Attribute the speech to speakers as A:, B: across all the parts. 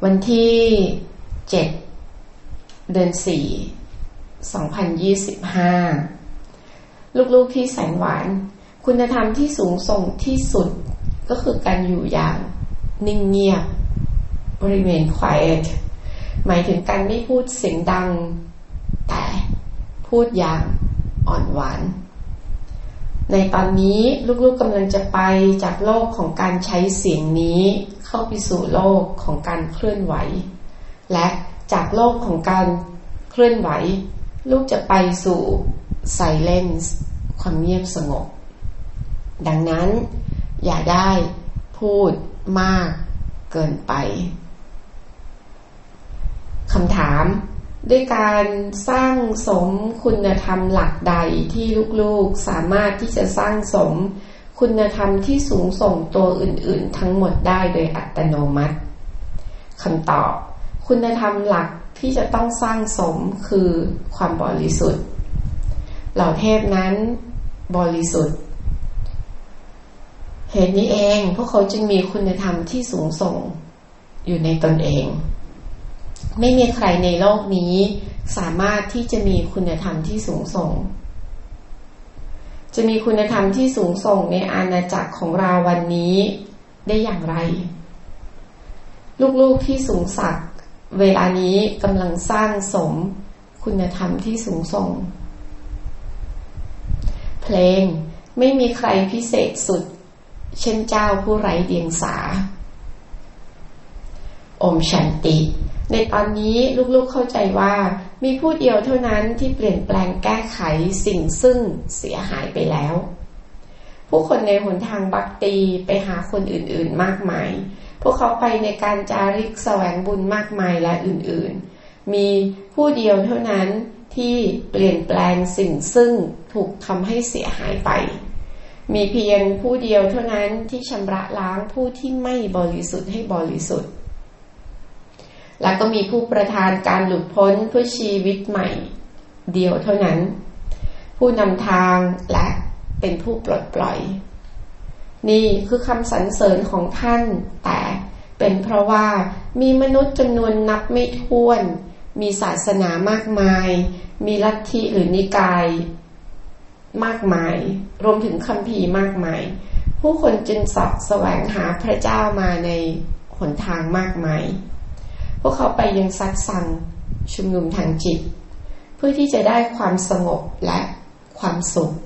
A: วันที่7 เดือน 4 2025ลูกๆที่แสนหวานคุณธรรมที่สูงส่งที่สุดก็คือการอยู่อย่างนิ่งเงียบ remain quiet หมายถึงการไม่พูดเสียงดังแต่พูดอย่างอ่อนหวานในตอนนี้ลูกๆกำลังจะไปจากโลกของการใช้เสียงนี้เข้าไปสู่โลกของการเคลื่อนไหวและจากโลกของการเคลื่อนไหวลูกจะไปสู่ silence ความเงียบสงบดังนั้นอย่าได้พูดมากเกินไปคำถามด้วยการสร้างสมคุณธรรมหลักใดที่ลูกๆสามารถที่จะสร้างสมคุณธรรมที่สูงส่งตัวอื่นๆทั้งหมดได้โดยอัตโนมัติคำตอบคุณธรรมหลักที่จะต้องสร้างสมคือความบริสุทธิ์เหล่าเทพนั้นบริสุทธิ์เหตุนี้เองพวกเขาจึงมีคุณธรรมที่สูงส่งอยู่ในตนเองไม่มีใครในโลกนี้สามารถที่จะมีคุณธรรมที่สูงส่งจะมีคุณธรรมที่สูงส่งในอาณาจักรของเราวันนี้ได้อย่างไรลูกๆที่สูงสักเวลานี้กำลังสร้างสมคุณธรรมที่สูงส่งเพลงไม่มีใครพิเศษสุดเช่นเจ้าผู้ไร้เดียงสาโอมชันติในตอนนี้ลูกๆเข้าใจว่ามีผู้เดียวเท่านั้นที่เปลี่ยนแปลงแก้ไขสิ่งซึ่งเสียหายไปแล้วผู้คนในหนทางบัคตีไปหาคนอื่นๆมากมายพวกเขาไปในการจาริกแสวงบุญมากมายและอื่นๆมีผู้เดียวเท่านั้นที่เปลี่ยนแปลงสิ่งซึ่งถูกทำให้เสียหายไปมีเพียงผู้เดียวเท่านั้นที่ชำระล้างผู้ที่ไม่บริสุทธิ์ให้บริสุทธิ์และก็มีผู้ประทานการหลุดพ้นเพื่อชีวิตใหม่เดียวเท่านั้นผู้นำทางและเป็นผู้ปลดปล่อยนี่คือคำสรรเสริญของท่านแต่เป็นเพราะว่ามีมนุษย์จำนวนนับไม่ถ้วนมีศาสนามากมายมีลัทธิหรือนิกายมากมายรวมถึงคัมภีร์มากมายผู้คนจึงเสาะแสวงหาพระเจ้ามาในหนทางมากมายพวกเขาไปยังซัดสั่งชุมนุมทางจิตเพื่อที่จะได้ความสงบและความสุข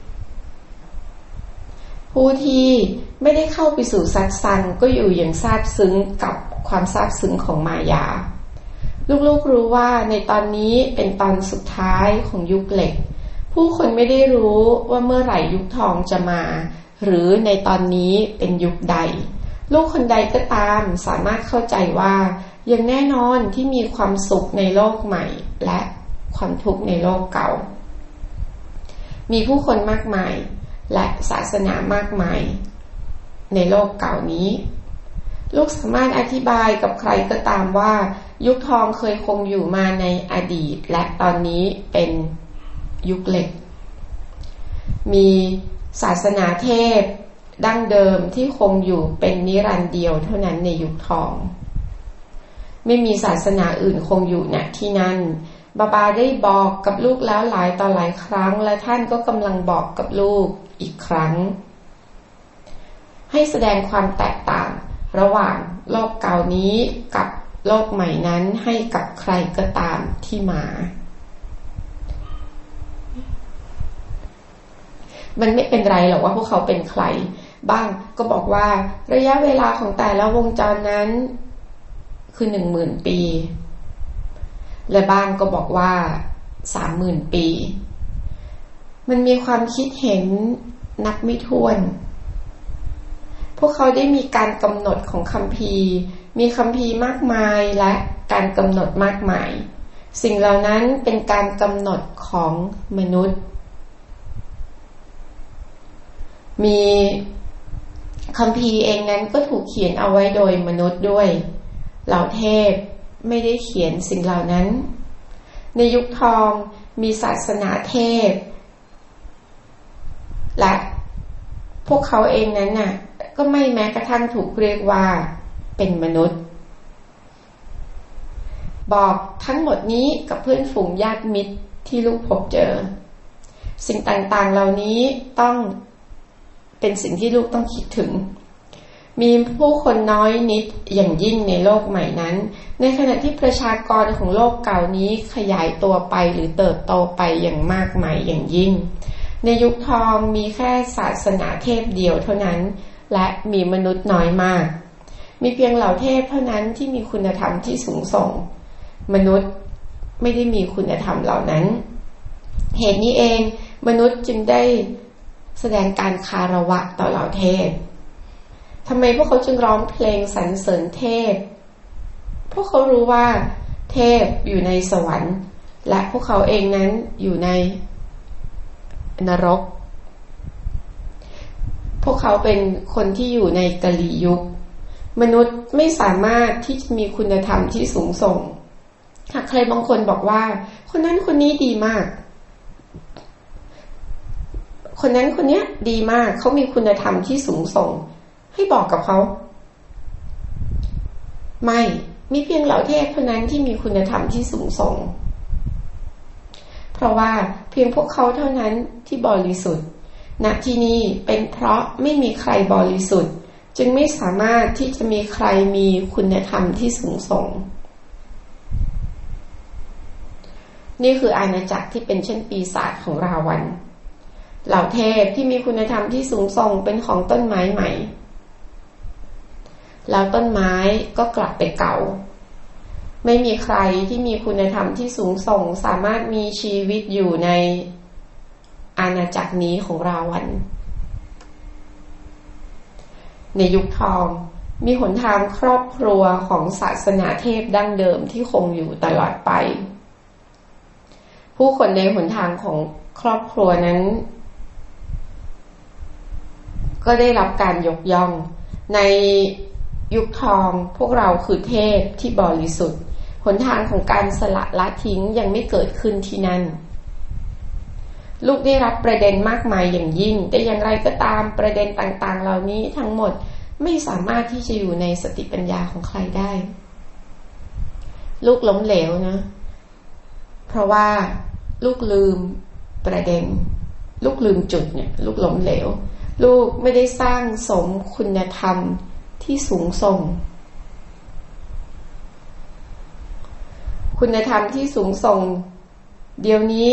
A: ผู้ที่ไม่ได้เข้าไปสู่ซัดสั่งก็อยู่อย่างซาบซึ้งกับความซาบซึ้งของมายาลูกๆรู้ว่าในตอนนี้เป็นตอนสุดท้ายของยุคเหล็กผู้คนไม่ได้รู้ว่าเมื่อไหร่ยุคทองจะมาหรือในตอนนี้เป็นยุคใดลูกคนใดก็ตามสามารถเข้าใจว่าอย่างแน่นอนที่มีความสุขในโลกใหม่และความทุกข์ในโลกเก่ามีผู้คนมากมายและศาสนามากมายในโลกเก่านี้ลูกสามารถอธิบายกับใครก็ตามว่ายุคทองเคยคงอยู่มาในอดีตและตอนนี้เป็นยุคเหล็กมีศาสนาเทพดั้งเดิมที่คงอยู่เป็นนิรันดร์เดียวเท่านั้นในยุคทองไม่มีศาสนาอื่นคงอยู่ณที่นั่นบาบาได้บอกกับลูกแล้วหลายต่อหลายครั้งและท่านก็กำลังบอกกับลูกอีกครั้งให้แสดงความแตกต่างระหว่างโลกเก่านี้กับโลกใหม่นั้นให้กับใครก็ตามที่มามันไม่เป็นไรหรอกว่าพวกเขาเป็นใครบ้างก็บอกว่าระยะเวลาของแต่ละวงจรนั้นคือ 10,000 ปีและบ้างก็บอกว่า 30,000 ปีมันมีความคิดเห็นนับไม่ถ้วนพวกเขาได้มีการกำหนดของคัมภีร์มีคัมภีร์มากมายและการกำหนดมากมายสิ่งเหล่านั้นเป็นการกำหนดของมนุษย์มีคัมภีร์เองนั้นก็ถูกเขียนเอาไว้โดยมนุษย์ด้วยเหล่าเทพไม่ได้เขียนสิ่งเหล่านั้นในยุคทองมีศาสนาเทพและพวกเขาเองนั้นน่ะก็ไม่แม้กระทั่งถูกเรียกว่าเป็นมนุษย์บอกทั้งหมดนี้กับเพื่อนฝูงญาติมิตรที่ลูกพบเจอสิ่งต่างๆเหล่านี้ต้องเป็นสิ่งที่ลูกต้องคิดถึงมีผู้คนน้อยนิดอย่างยิ่งในโลกใหม่นั้นในขณะที่ประชากรของโลกเก่านี้ขยายตัวไปหรือเติบโตไปอย่างมากมายอย่างยิ่งในยุคทองมีแค่ศาสนาเทพเดียวเท่านั้นและมีมนุษย์น้อยมากมีเพียงเหล่าเทพเท่านั้นที่มีคุณธรรมที่สูงส่งมนุษย์ไม่ได้มีคุณธรรมเหล่านั้นเหตุนี้เองมนุษย์จึงได้แสดงการคารวะต่อเหล่าเทพทำไมพวกเขาจึงร้องเพลงสรรเสริญเทพพวกเขารู้ว่าเทพอยู่ในสวรรค์และพวกเขาเองนั้นอยู่ในนรกพวกเขาเป็นคนที่อยู่ในกลียุคมนุษย์ไม่สามารถที่จะมีคุณธรรมที่สูงส่งหากใครบางคนบอกว่าคนนั้นคนนี้ดีมากคนนั้นคนนี้ดีมากเขามีคุณธรรมที่สูงส่งให้บอกกับเขาไม่มีเพียงเหล่าเทพเท่านั้นที่มีคุณธรรมที่สูงส่งเพราะว่าเพียงพวกเขาเท่านั้นที่บริสุทธิ์ณที่นี้เป็นเพราะไม่มีใครบริสุทธิ์จึงไม่สามารถที่จะมีใครมีคุณธรรมที่สูงส่งนี่คืออาณาจักรที่เป็นเช่นปีศาจของราวันเหล่าเทพที่มีคุณธรรมที่สูงส่งเป็นของต้นไม้ใหม่แล้วต้นไม้ก็กลับไปเก่าไม่มีใครที่มีคุณธรรมที่สูงส่งสามารถมีชีวิตอยู่ในอาณาจักรนี้ของราวันในยุคทองมีหนทางครอบครัวของศาสนาเทพดั้งเดิมที่คงอยู่ตลอดไปผู้คนในหนทางของครอบครัวนั้นก็ได้รับการยกย่องในยุคทองพวกเราคือเทพที่บริสุทธิ์หนทางของการสละละทิ้งยังไม่เกิดขึ้นที่นั่นลูกได้รับประเด็นมากมายอย่างยิ่งแต่อย่างไรก็ตามประเด็นต่างๆเหล่านี้ทั้งหมดไม่สามารถที่จะอยู่ในสติปัญญาของใครได้ลูกล้มเหลวนะเพราะว่าลูกลืมประเด็นลูกลืมจุดเนี่ยลูกล้มเหลวลูกไม่ได้สร้างสมคุณธรรมที่สูงส่งคุณธรรมที่สูงส่งเดี๋ยวนี้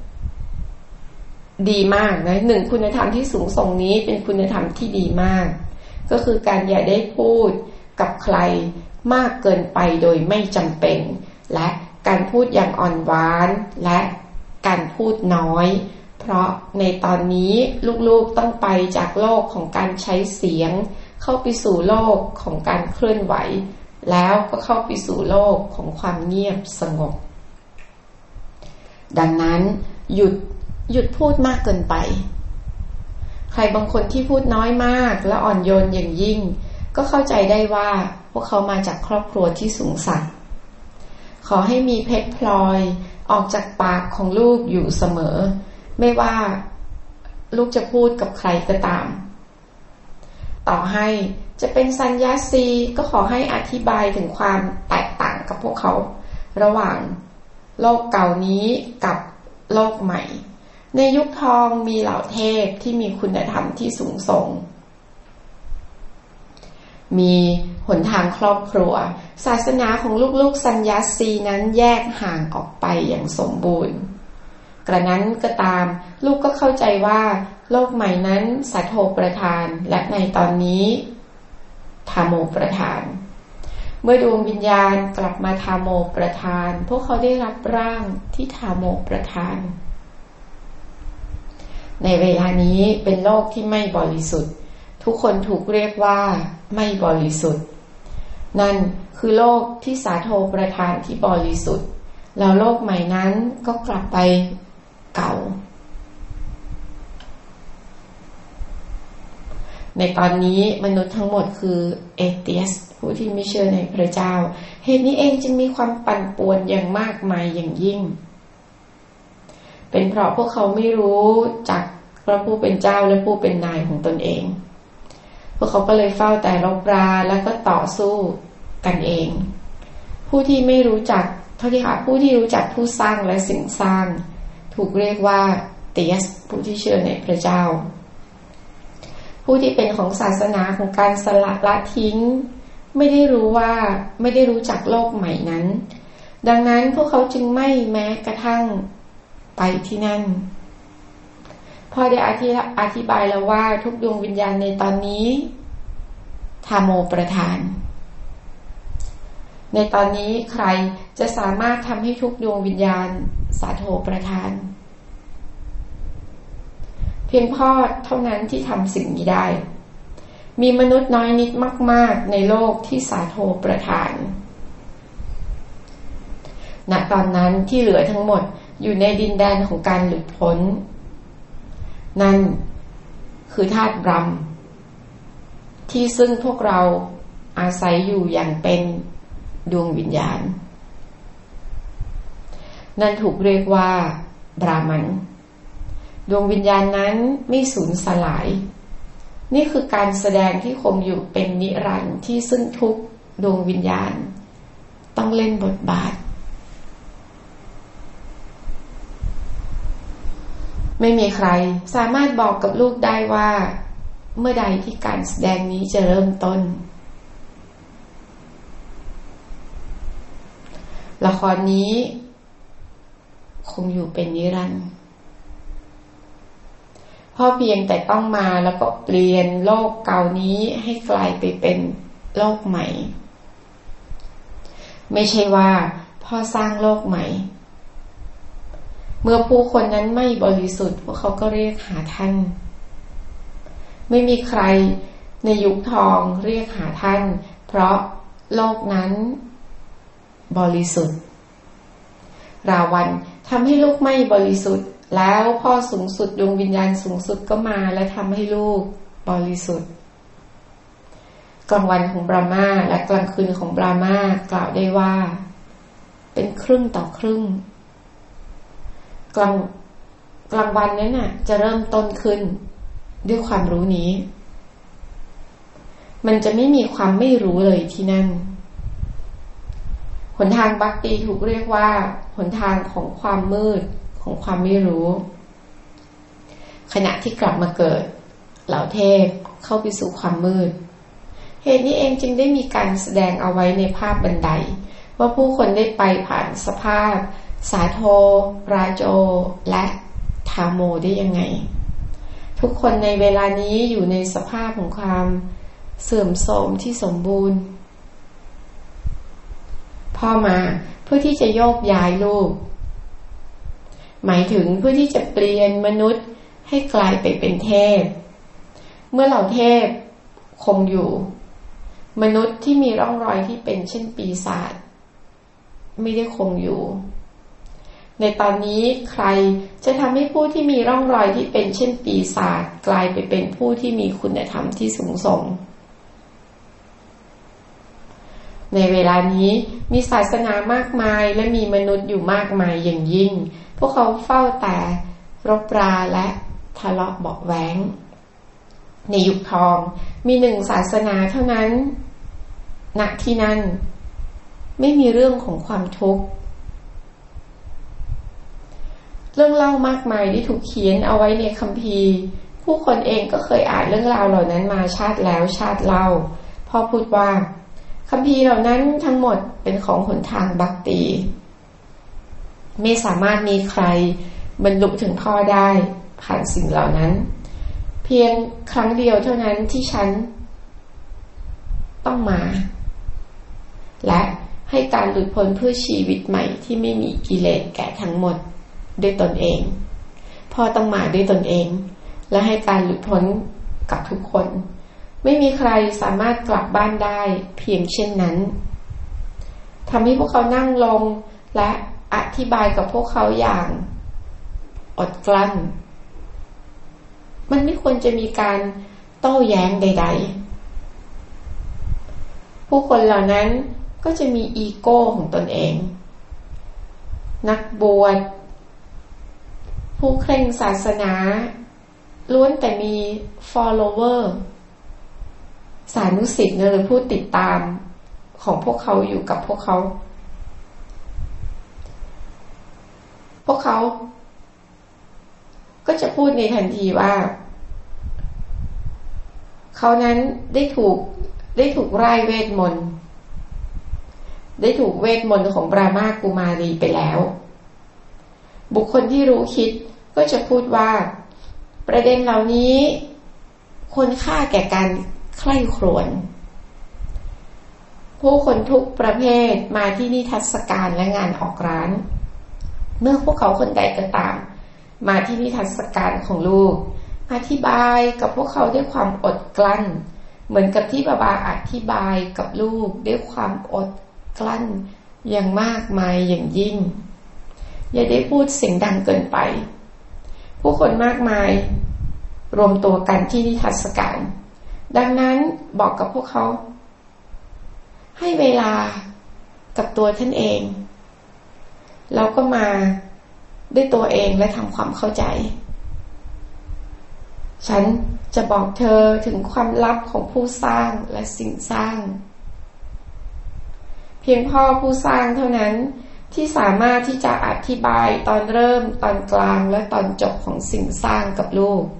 A: ดีมากนะหนึ่งคุณธรรมที่สูงส่งนี้เป็นคุณธรรมที่ดีมากก็คือการอย่าได้พูดกับใครมากเกินไปโดยไม่จำเป็นและการพูดอย่างอ่อนหวานและการพูดน้อยเพราะในตอนนี้ลูกๆต้องไปจากโลกของการใช้เสียงเข้าไปสู่โลกของการเคลื่อนไหวแล้วก็เข้าไปสู่โลกของความเงียบสงบดังนั้นหยุดพูดมากเกินไปใครบางคนที่พูดน้อยมากและอ่อนโยนอย่างยิ่งก็เข้าใจได้ว่าพวกเขามาจากครอบครัวที่สูงสักขอให้มีเพชรพลอยออกจากปากของลูกอยู่เสมอไม่ว่าลูกจะพูดกับใครก็ตามต่อให้จะเป็นสัญญาซีก็ขอให้อธิบายถึงความแตกต่างกับพวกเขาระหว่างโลกเก่านี้กับโลกใหม่ในยุคทองมีเหล่าเทพที่มีคุณธรรมที่สูงส่งมีหนทางครอบครัวศาสนาของลูกๆสัญญาซีนั้นแยกห่างออกไปอย่างสมบูรณ์กระนั้นก็ตามลูกก็เข้าใจว่าโลกใหม่นั้นสัทโธประทานและในตอนนี้ธาโมประทานเมื่อดวงวิญญาณกลับมาธาโมประทานพวกเขาได้รับร่างที่ธาโมประทานในเวลานี้เป็นโลกที่ไม่บริสุทธิ์ทุกคนถูกเรียกว่าไม่บริสุทธิ์นั่นคือโลกที่สาโทประทานที่บริสุทธิ์แล้วโลกใหม่นั้นก็กลับไปเก่าในตอนนี้มนุษย์ทั้งหมดคือเอเธียสผู้ที่ไม่เชื่อในพระเจ้าเหตุนี้เองจึงมีความปั่นป่วนอย่างมากมายอย่างยิ่งเป็นเพราะพวกเขาไม่รู้จักพระผู้เป็นเจ้าและผู้เป็นนายของตนเองพวกเขาก็เลยเฝ้าแต่รบราและก็ต่อสู้กันเองพผู้ที่ไม่รู้จักผู้ที่รู้จักผู้สร้างและสิ่งสร้างถูกเรียกว่าเตียสผู้ที่เชื่อในพระเจ้าผู้ที่เป็นของศาสนาของการสละทิ้งไม่ได้รู้จักโลกใหม่นั้นดังนั้นพวกเขาจึงไม่แม้กระทั่งไปที่นั่นพอได้อธิบายแล้วว่าทุกดวงวิญญาณในตอนนี้ธาโมประทานในตอนนี้ใครจะสามารถทำให้ทุกดวงวิญญาณสาโทประทานเพียงพ่อเท่านั้นที่ทำสิ่งนี้ได้มีมนุษย์น้อยนิดมากๆในโลกที่สาโทประทานณตอนนั้นที่เหลือทั้งหมดอยู่ในดินแดนของการหลุดพ้นนั่นคือธาตุบรัมที่ซึ่งพวกเราอาศัยอยู่อย่างเป็นดวงวิญญาณนั่นถูกเรียกว่าบรามันดวงวิญญาณนั้นไม่สูญสลายนี่คือการแสดงที่คงอยู่เป็นนิรันดร์ที่ซึ่งทุกดวงวิญญาณต้องเล่นบทบาทไม่มีใครสามารถบอกกับลูกได้ว่าเมื่อใดที่การแสดงนี้จะเริ่มต้นละครนี้คงอยู่เป็นนิรันดร์พ่อเพียงแต่ต้องมาแล้วก็เปลี่ยนโลกเก่านี้ให้กลายไปเป็นโลกใหม่ไม่ใช่ว่าพ่อสร้างโลกใหม่เมื่อผู้คนนั้นไม่บริสุทธิ์พวกเขาก็เรียกหาท่านไม่มีใครในยุคทองเรียกหาท่านเพราะโลกนั้นบริสุทธิ์ราวันทำให้ลูกไม่บริสุทธิ์แล้วพ่อสูงสุดดวงวิญญาณสูงสุดก็มาและทำให้ลูกบริสุทธิ์กลางวันของบรามาและกลางคืนของบรามา กล่าวได้ว่าเป็นครึ่งต่อครึ่งกลางวันนั้นน่ะจะเริ่มต้นขึ้นด้วยความรู้นี้มันจะไม่มีความไม่รู้เลยที่นั่นหนทางบัคตีถูกเรียกว่าหนทางของความมืดของความไม่รู้ขณะที่กลับมาเกิดเหล่าเทพเข้าไปสู่ความมืดเหตุนี้เองจึงได้มีการแสดงเอาไว้ในภาพบันไดว่าผู้คนได้ไปผ่านสภาพสาโทราโจและธาโมได้ยังไงทุกคนในเวลานี้อยู่ในสภาพของความเสื่อมโทรมที่สมบูรณ์พ่อมาเพื่อที่จะโยกย้ายลูกหมายถึงเพื่อที่จะเปลี่ยนมนุษย์ให้กลายไปเป็นเทพเมื่อเหล่าเทพคงอยู่มนุษย์ที่มีร่องรอยที่เป็นเช่นปีศาจไม่ได้คงอยู่ในตอนนี้ใครจะทำให้ผู้ที่มีร่องรอยที่เป็นเช่นปีศาจกลายไปเป็นผู้ที่มีคุณธรรมที่สูงส่งในเวลานี้มีศาสนามากมายและมีมนุษย์อยู่มากมายอย่างยิ่งพวกเขาเฝ้าแต่รบราและทะเลาะเบาะแว้งในยุคทองมีหนึ่งศาสนาเท่านั้นณที่นั่นไม่มีเรื่องของความทุกข์เรื่องเล่ามากมายที่ถูกเขียนเอาไว้ในคัมภีร์ผู้คนเองก็เคยอ่านเรื่องราวเหล่านั้นมาชาติแล้วชาติเล่าพ่อพูดว่าคัมภีร์เหล่านั้นทั้งหมดเป็นของหนทางบัคตีไม่สามารถมีใครบรรลุถึงพ่อได้ผ่านสิ่งเหล่านั้นเพียงครั้งเดียวเท่านั้นที่ฉันต้องมาและให้การหลุดพ้นเพื่อชีวิตใหม่ที่ไม่มีกิเลสแก่ทั้งหมดด้วยตนเองพ่อต้องมาด้วยตนเองและให้การหลุดพ้นกับทุกคนไม่มีใครสามารถกลับบ้านได้เพียงเช่นนั้นทำให้พวกเขานั่งลงและอธิบายกับพวกเขาอย่างอดกลั้นมันไม่ควรจะมีการโต้แย้งใดๆผู้คนเหล่านั้นก็จะมีอีโก้ของตนเองนักบวชผู้เคร่งศาสนาล้วนแต่มี follower สานุสิทธิ์หรือผู้ติดตามของพวกเขาอยู่กับพวกเขากเขาก็จะพูดในทันทีว่าเขานั้นได้ถูกไล่เวทมนต์ได้ถูกเวทมนต์ของบรามากุมารีไปแล้วบุคคลที่รู้คิดก็จะพูดว่าประเด็นเหล่านี้ควรค่าแก่การใคร่ครวญผู้คนทุกประเภทมาที่นิทรรศการและงานออกร้านเมื่อพวกเขาคนใดก็ตามมาที่นิทรรศการของลูกอธิบายกับพวกเขาด้วยความอดกลั้นเหมือนกับที่บาบาอธิบายกับลูกด้วยความอดกลั้นอย่างมากมายอย่างยิ่งอย่าได้พูดเสียงดังเกินไปผู้คนมากมายรวมตัวกันที่นิทรรศการดังนั้นบอกกับพวกเขาให้เวลากับตัวท่านเองเราก็มาด้วยตัวเองและทำความเข้าใจฉันจะบอกเธอถึงความลับของผู้สร้างและสิ่งสร้างเพียงพ่อผู้สร้างเท่านั้นที่สามารถที่จะอธิบายตอนเริ่มตอนกลางและตอนจบของสิ่งสร้างกับลูก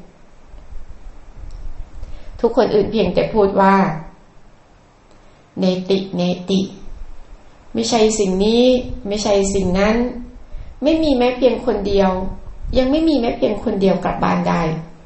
A: ทุกคนอื่นเพียงแต่พูดว่าเนติเนติไม่ใช่สิ่งนี้ไม่ใช่สิ่งนั้นไม่มีแม้เพียงคนเดียวยังไม่มีแม้เพียงคนเดียวกลับบ้านได้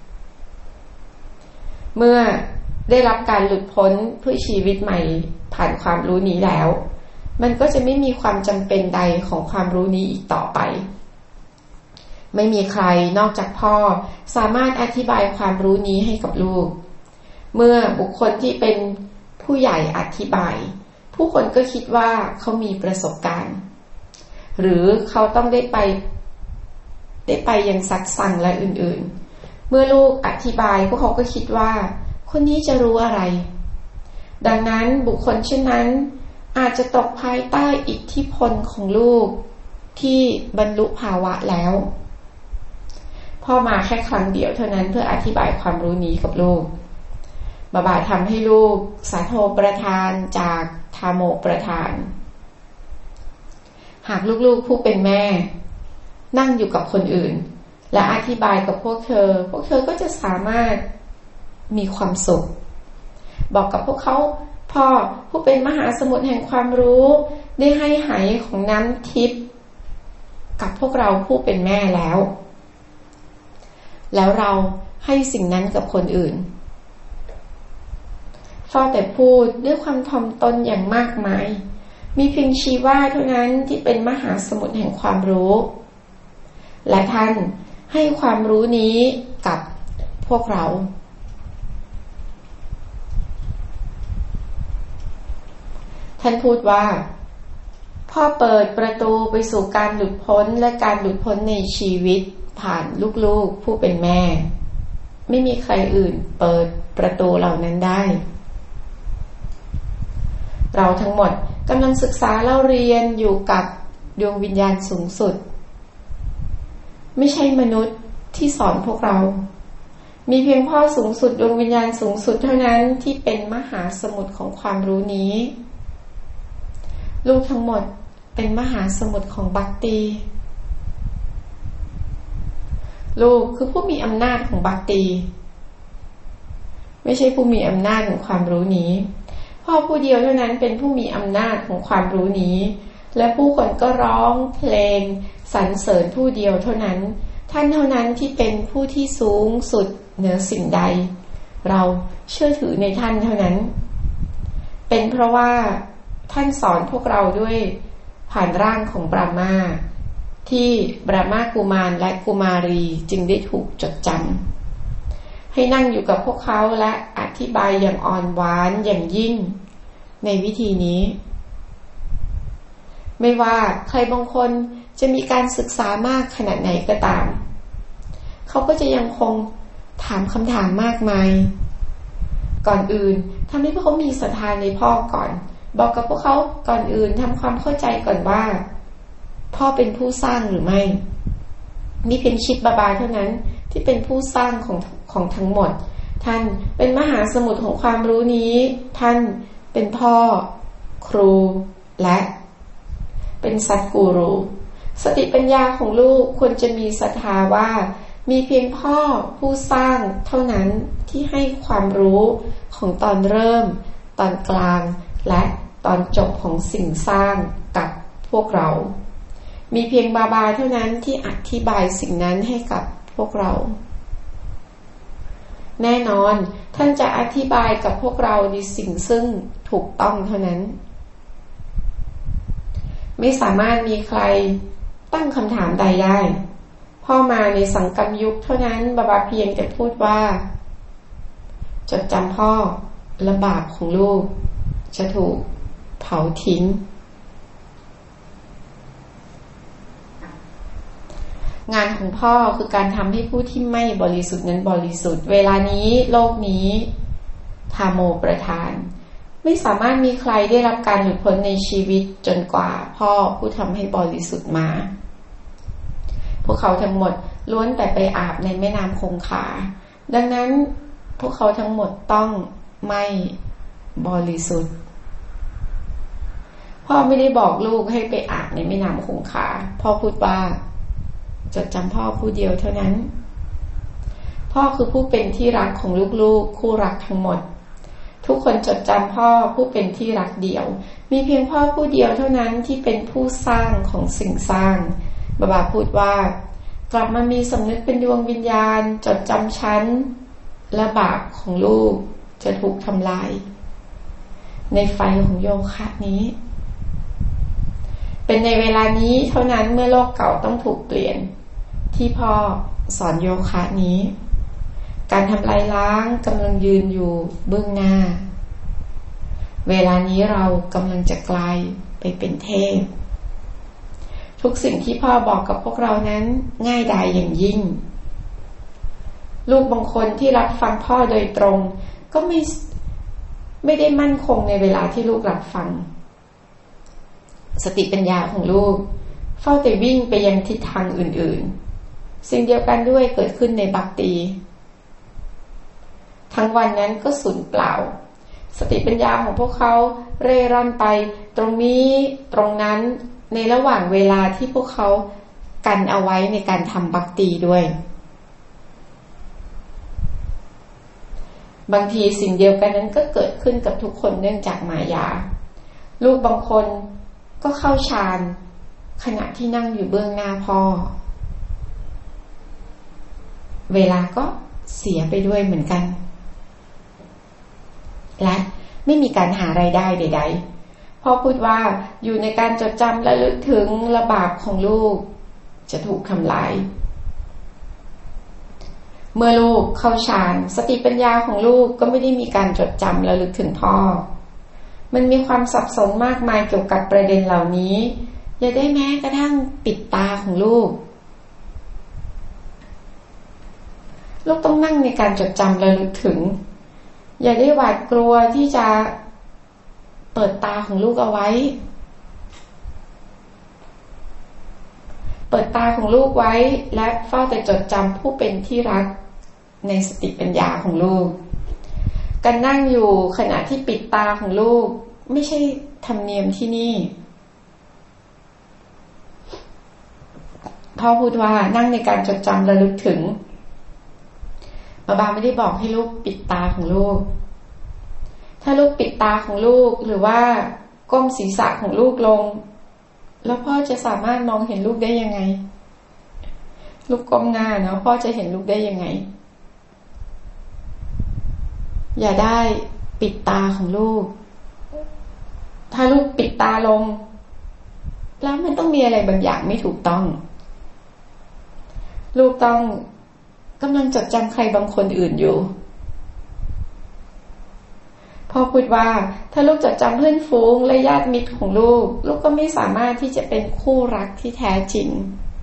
A: เมื่อได้รับการหลุดพ้นเพื่อชีวิตใหม่ผ่านความรู้นี้แล้วมันก็จะไม่มีความจำเป็นใดของความรู้นี้อีกต่อไปไม่มีใครนอกจากพ่อสามารถอธิบายความรู้นี้ให้กับลูกเมื่อบุคคลที่เป็นผู้ใหญ่อธิบายผู้คนก็คิดว่าเขามีประสบการณ์หรือเขาต้องได้ไปยังสัตว์สั่งและอื่นๆเมื่อลูกอธิบายพวกเขาก็คิดว่าคนนี้จะรู้อะไรดังนั้นบุคคลเช่นนั้นอาจจะตกภายใต้อิทธิพลของลูกที่บรรลุภาวะแล้วพ่อมาแค่ครั้งเดียวเท่านั้นเพื่ออธิบายความรู้นี้กับลูกบาบาทำให้ลูกสาโทประทานจากธาโมประทานหากลูกๆผู้เป็นแม่นั่งอยู่กับคนอื่นและอธิบายกับพวกเธอก็จะสามารถมีความสุขบอกกับพวกเขาพ่อผู้เป็นมหาสมุทรแห่งความรู้ได้ให้ไหของน้ำทิพย์กับพวกเราผู้เป็นแม่แล้วเราให้สิ่งนั้นกับคนอื่นเฝ้าแต่พูดด้วยความถ่อมตนอย่างมากมายมีเพียงชีวาเท่านั้นที่เป็นมหาสมุทรแห่งความรู้และท่านให้ความรู้นี้กับพวกเราท่านพูดว่าพ่อเปิดประตูไปสู่การหลุดพ้นและการหลุดพ้นในชีวิตผ่านลูกๆผู้เป็นแม่ไม่มีใครอื่นเปิดประตูเหล่านั้นได้เราทั้งหมดกำลังศึกษาเล่าเรียนอยู่กับดวงวิญญาณสูงสุดไม่ใช่มนุษย์ที่สอนพวกเรามีเพียงพ่อสูงสุดดวงวิญญาณสูงสุดเท่านั้นที่เป็นมหาสมุทรของความรู้นี้ลูกทั้งหมดเป็นมหาสมุทรของบัคตีลูกคือผู้มีอำนาจของบัคตีไม่ใช่ผู้มีอำนาจของความรู้นี้พ่อผู้เดียวเท่านั้นเป็นผู้มีอำนาจของความรู้นี้และผู้คนก็ร้องเพลงสรรเสริญผู้เดียวเท่านั้นท่านเท่านั้นที่เป็นผู้ที่สูงสุดเหนือสิ่งใดเราเชื่อถือในท่านเท่านั้นเป็นเพราะว่าท่านสอนพวกเราด้วยผ่านร่างของบรามาที่บรามากุมารและกุมารีจึงได้ถูกจดจำให้นั่งอยู่กับพวกเขาและอธิบายอย่างอ่อนหวานอย่างยิ่งในวิธีนี้ไม่ว่าใครบางคนจะมีการศึกษามากขนาดไหนก็ตามเขาก็จะยังคงถามคำถามมากมายก่อนอื่นทำให้พวกเขามีศรัทธาในพ่อก่อนบอกกับพวกเขาก่อนอื่นทำความเข้าใจก่อนว่าพ่อเป็นผู้สร้างหรือไม่มีเพียงชิดบาบาเท่านั้นที่เป็นผู้สร้างของทั้งหมดท่านเป็นมหาสมุทรของความรู้นี้ท่านเป็นพ่อครูและเป็นสัตกูรูสติปัญญาของลูกควรจะมีศรัทธาว่ามีเพียงพ่อผู้สร้างเท่านั้นที่ให้ความรู้ของตอนเริ่มตอนกลางและตอนจบของสิ่งสร้างกับพวกเรามีเพียงบาบาเท่านั้นที่อธิบายสิ่งนั้นให้กับพวกเราแน่นอนท่านจะอธิบายกับพวกเราในสิ่งซึ่งถูกต้องเท่านั้นไม่สามารถมีใครตั้งคำถามใดได้พ่อมาในสังกัมยุคเท่านั้นบาบาเพียงแต่พูดว่าจดจำพ่อและบาปของลูกจะถูกเผาทิ้งงานของพ่อคือการทำให้ผู้ที่ไม่บริสุทธิ์นั้นบริสุทธิ์เวลานี้โลกนี้ทาโมประทานไม่สามารถมีใครได้รับการหลุดพ้นในชีวิตจนกว่าพ่อผู้ทำให้บริสุทธิ์มาพวกเขาทั้งหมดล้วนแต่ไปอาบในแม่น้ำคงคาดังนั้นพวกเขาทั้งหมดต้องไม่บริสุทธิ์พ่อไม่ได้บอกลูกให้ไปอาบในแม่น้ำคงคาพ่อพูดว่าจดจำพ่อผู้เดียวเท่านั้นพ่อคือผู้เป็นที่รักของลูกๆคู่รักทั้งหมดทุกคนจดจำพ่อผู้เป็นที่รักเดียวมีเพียงพ่อผู้เดียวเท่านั้นที่เป็นผู้สร้างของสิ่งสร้างบาบาพูดว่ากลับมามีสำนึกเป็นดวงวิญญาณจดจำฉันและบาปของลูกจะถูกทำลายในไฟของโยคะนี้เป็นในเวลานี้เท่านั้นเมื่อโลกเก่าต้องถูกเปลี่ยนที่พ่อสอนโยคะนี้การทำลายล้างกำลังยืนอยู่เบื้องหน้าเวลานี้เรากำลังจะกลายไปเป็นเทพทุกสิ่งที่พ่อบอกกับพวกเรานั้นง่ายดายอย่างยิ่งลูกบางคนที่รับฟังพ่อโดยตรงก็ไม่ได้มั่นคงในเวลาที่ลูกรับฟังสติปัญญาของลูกเฝ้าแต่วิ่งไปยังทิศทางอื่นๆสิ่งเดียวกันด้วยเกิดขึ้นในบัพตีทั้งวันนั้นก็สูญเปล่าสติปัญญาของพวกเขาเร่ร่อนไปตรงนี้ตรงนั้นในระหว่างเวลาที่พวกเขากันเอาไว้ในการทำบัพตีด้วยบางทีสิ่งเดียวกันนั้นก็เกิดขึ้นกับทุกคนเนื่องจากมายาลูกบางคนก็เข้าฌานขณะที่นั่งอยู่เบื้องหน้าพ่อเวลาก็เสียไปด้วยเหมือนกันและไม่มีการหารายได้ใดๆพ่อพูดว่าอยู่ในการจดจำและลึกถึงระบาปของลูกจะถูกทำลายเมื่อลูกเข้าฌานสติปัญญาของลูกก็ไม่ได้มีการจดจำและลึกถึงพ่อมันมีความสับสนมากมายเกี่ยวกับประเด็นเหล่านี้อย่าได้แม้กระทั่งปิดตาของลูกต้องนั่งในการจดจำและลึกถึงอย่าได้หวาดกลัวที่จะเปิดตาของลูกเอาไว้เปิดตาของลูกไว้และเฝ้าแต่จดจำผู้เป็นที่รักในสติปัญญาของลูกการนั่งอยู่ขณะที่ปิดตาของลูกไม่ใช่ธรรมเนียมที่นี่พ่อพูดว่านั่งในการจดจำระลึกถึงบาบาไม่ได้บอกให้ลูกปิดตาของลูกถ้าลูกปิดตาของลูกหรือว่าก้มศีรษะของลูกลงแล้วพ่อจะสามารถมองเห็นลูกได้ยังไงลูกก้มหน้าเนาะพ่อจะเห็นลูกได้ยังไงอย่าได้ปิดตาของลูกถ้าลูกปิดตาลงแล้วมันต้องมีอะไรบางอย่างไม่ถูกต้องลูกต้องกำลังจดจำใครบางคนอื่นอยู่พ่อพูดว่าถ้าลูกจดจำเพื่อนฝูงและญาติมิตรของลูกก็ไม่สามารถที่จะเป็นคู่รักที่แท้จริง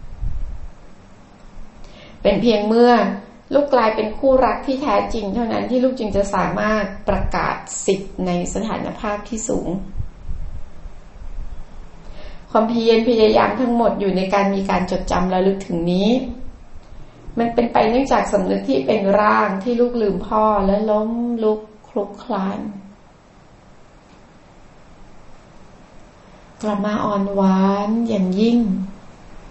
A: เป็นเพียงเมื่อลูกกลายเป็นคู่รักที่แท้จริงเท่านั้นที่ลูกจึงจะสามารถประกาศสิทธิ์ในสถานภาพที่สูงความพยายามทั้งหมดอยู่ในการมีการจดจำระลึกถึงนี้มันเป็นไปเนื่องจากสำนึกที่เป็นร่างที่ลูกลืมพ่อและล้มลุกคลุกคลานกลับมาอ่อนหวานอย่างยิ่ง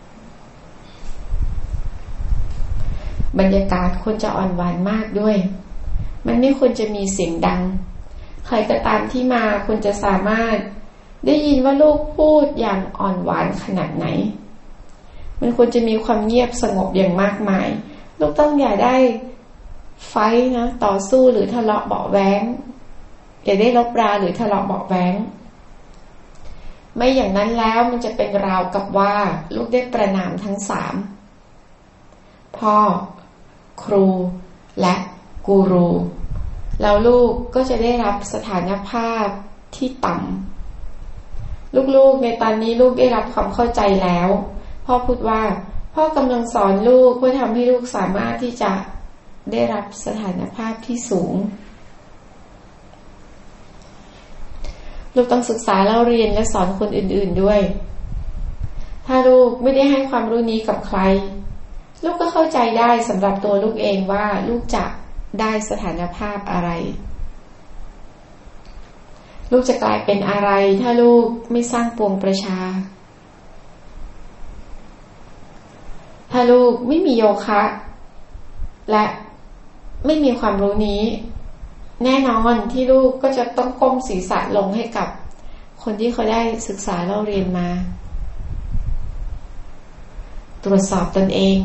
A: บรรยากาศควรจะอ่อนหวานมากด้วยมันไม่ควรจะมีเสียงดังใครก็ตามที่มาควรจะสามารถได้ยินว่าลูกพูดอย่างอ่อนหวานขนาดไหนมันควรจะมีความเงียบสงบอย่างมากมายลูกต้องอย่าได้ไฟท์นะต่อสู้หรือทะเลาะเบาะแว้งอย่าได้ลบราหรือทะเลาะเบาะแว้งไม่อย่างนั้นแล้วมันจะเป็นราวกับว่าลูกได้ประนามทั้งสามพ่อครูและกูรูแล้วลูกก็จะได้รับสถานภาพที่ต่ำลูกๆในตอนนี้ลูกได้รับความเข้าใจแล้วพ่อพูดว่าพ่อกำลังสอนลูกเพื่อทำให้ลูกสามารถที่จะได้รับสถานภาพที่สูงลูกต้องศึกษาเล่าเรียนและสอนคนอื่นๆด้วยถ้าลูกไม่ได้ให้ความรู้นี้กับใครลูกก็เข้าใจได้สำหรับตัวลูกเองว่าลูกจะได้สถานภาพอะไรลูกจะกลายเป็นอะไรถ้าลูกไม่สร้างปวงประชาถ้าลูกไม่มีโยคะและไม่มีความรู้นี้แน่นอนที่ลูกก็จะต้องก้มศีรษะลงให้กับคนที่เขาได้ศึกษาเล่าเรียนมาตรวจสอบตนเอง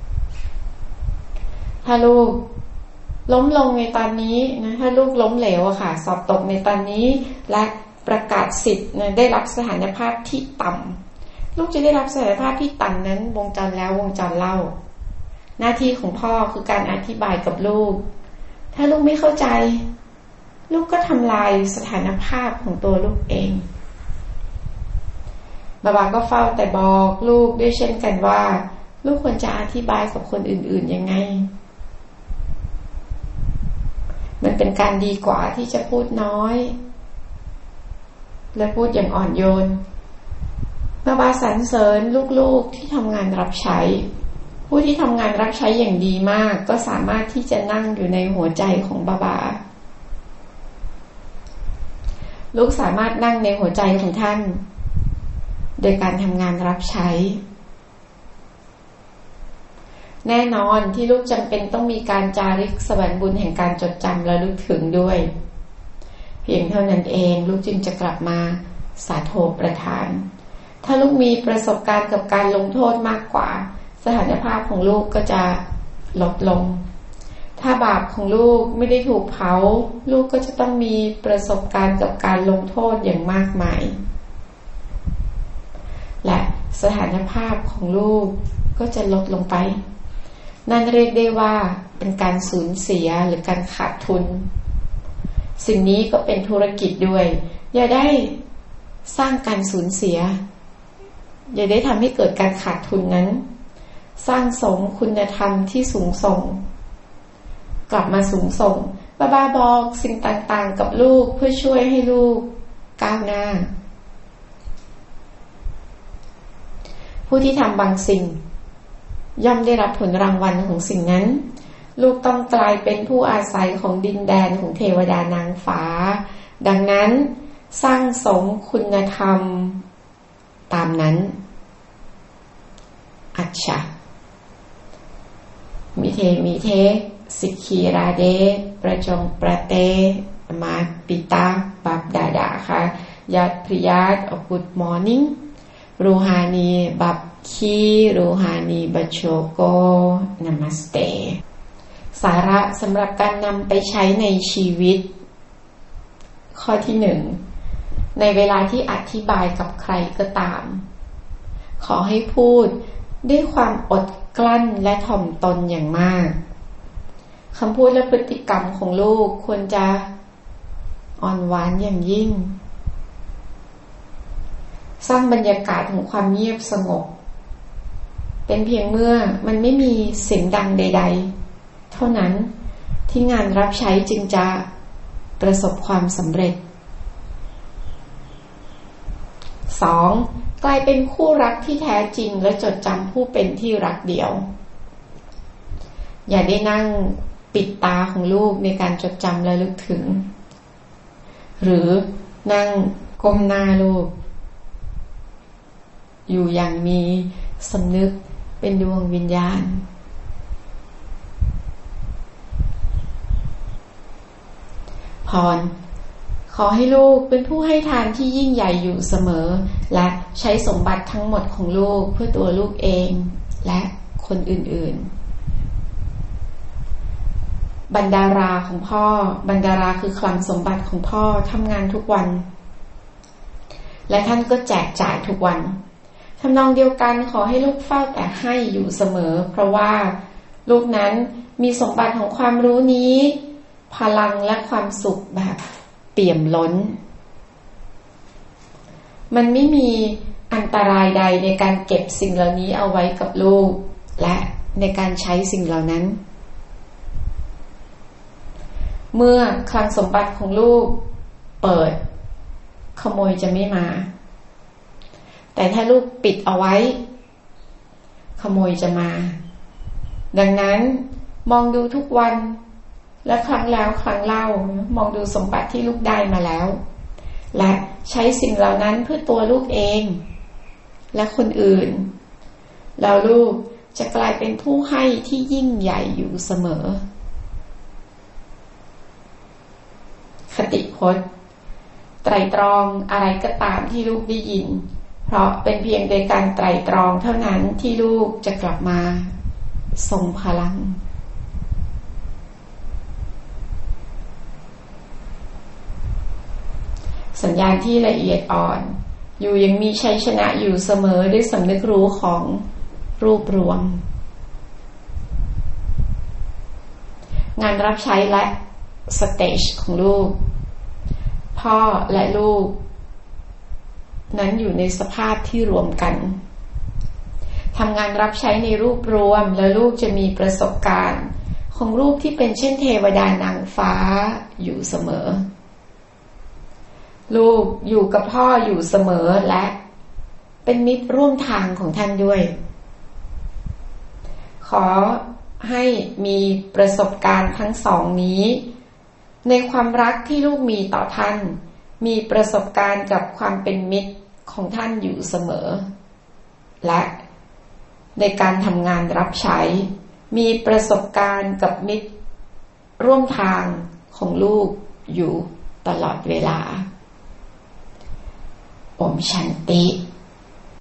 A: ถ้าลูกล้มลงในตอนนี้นะถ้าลูกล้มเหลวอะค่ะสอบตกในตอนนี้และประกาศสิทธิ์นะได้รับสถานภาพที่ต่ำลูกจะได้รับสถานภาพที่ต่ำนั้นวงจรแล้ววงจรเล่าหน้าที่ของพ่อคือการอธิบายกับลูกถ้าลูกไม่เข้าใจลูกก็ทำลายสถานภาพของตัวลูกเองบาบาก็เฝ้าแต่บอกลูกด้วยเช่นกันว่าลูกควรจะอธิบายกับคนอื่นๆยังไงมันเป็นการดีกว่าที่จะพูดน้อยและพูดอย่างอ่อนโยนบาบาสรรเสริญลูกๆที่ทำงานรับใช้ผู้ที่ทำงานรับใช้อย่างดีมากก็สามารถที่จะนั่งอยู่ในหัวใจของบาบาลูกสามารถนั่งในหัวใจของท่านโดยการทำงานรับใช้แน่นอนที่ลูกจำเป็นต้องมีการจาริกแสวงบุญแห่งการจดจำและลึกถึงด้วยเพียงเท่านั้นเองลูกจึงจะกลับมาสาโธประทานถ้าลูกมีประสบการณ์กับการลงโทษมากกว่าสถานภาพของลูกก็จะลดลงถ้าบาปของลูกไม่ได้ถูกเผาลูกก็จะต้องมีประสบการณ์กับการลงโทษอย่างมากมายและสถานภาพของลูกก็จะลดลงไปนั่นเรียกได้ว่าเป็นการสูญเสียหรือการขาดทุนสิ่งนี้ก็เป็นธุรกิจด้วยอย่าได้สร้างการสูญเสียอย่าได้ทำให้เกิดการขาดทุนนั้นสร้างสมคุณธรรมที่สูงส่งกลับมาสูงส่งบาบาบอกสิ่งต่างๆกับลูกเพื่อช่วยให้ลูกก้าวหน้าผู้ที่ทำบางสิ่งย่อมได้รับผลรางวัลของสิ่งนั้นลูกต้องกลายเป็นผู้อาศัยของดินแดนของเทวดานางฟ้าดังนั้นสร้างสมคุณธรรมตามนั้นอัจฉะมิเทสิกขีราเดประจงประเตมาปิตาบับดาดาค่ะญาติพริยาตกูดมอร์นิ่งรูฮานีบับคีรูฮานีบัชโชโกนามัสเตสาระสำหรับการนำไปใช้ในชีวิตข้อที่1ในเวลาที่อธิบายกับใครก็ตามขอให้พูดด้วยความอดกลั้นและถ่อมตนอย่างมากคำพูดและพฤติกรรมของลูกควรจะอ่อนหวานอย่างยิ่งสร้างบรรยากาศของความเงียบสงบเป็นเพียงเมื่อมันไม่มีเสียงดังใดๆเท่านั้นที่งานรับใช้จึงจะประสบความสำเร็จ 2. กลายเป็นคู่รักที่แท้จริงและจดจำผู้เป็นที่รักเดียวอย่าได้นั่งปิดตาของลูกในการจดจำและลึกถึงหรือนั่งก้มหน้าลูกอยู่อย่างมีสำนึกเป็นดวงวิญญาณพรขอให้ลูกเป็นผู้ให้ทานที่ยิ่งใหญ่อยู่เสมอและใช้สมบัติทั้งหมดของลูกเพื่อตัวลูกเองและคนอื่นๆบรรดาราของพ่อบรรดาราคือคลังสมบัติของพ่อทำงานทุกวันและท่านก็แจกจ่ายทุกวันทำนองเดียวกันขอให้ลูกเฝ้าแต่ให้อยู่เสมอเพราะว่าลูกนั้นมีสมบัติของความรู้นี้พลังและความสุขแบบเปี่ยมล้นมันไม่มีอันตรายใดในการเก็บสิ่งเหล่านี้เอาไว้กับลูกและในการใช้สิ่งเหล่านั้นเมื่อคลังสมบัติของลูกเปิดขโมยจะไม่มาแต่ถ้าลูกปิดเอาไว้ขโมยจะมาดังนั้นมองดูทุกวันและครั้งแล้วครั้งเล่ามองดูสมบัติที่ลูกได้มาแล้วและใช้สิ่งเหล่านั้นเพื่อตัวลูกเองและคนอื่นแล้วลูกจะกลายเป็นผู้ให้ที่ยิ่งใหญ่อยู่เสมอคติพจน์ไตรตรองอะไรก็ตามที่ลูกได้ยินเพราะเป็นเพียงโดยการไตรตรองเท่านั้นที่ลูกจะกลับมาทรงพลังสัญญาณที่ละเอียดอ่อนอยู่ยังมีชัยชนะอยู่เสมอด้วยสำนึกรู้ของรูปรวมงานรับใช้และสเตจของลูกพ่อและลูกนั้นอยู่ในสภาพที่รวมกันทำงานรับใช้ในรูปรวมและลูกจะมีประสบการณ์ของรูปที่เป็นเช่นเทวดานางฟ้าอยู่เสมอลูกอยู่กับพ่ออยู่เสมอและเป็นมิตรร่วมทางของท่านด้วยขอให้มีประสบการณ์ทั้งสองนี้ในความรักที่ลูกมีต่อท่านมีประสบการณ์กับความเป็นมิตรของท่านอยู่เสมอและในการทำงานรับใช้มีประสบการณ์กับมิตรร่วมทางของลูกอยู่ตลอดเวลาโอมชันติ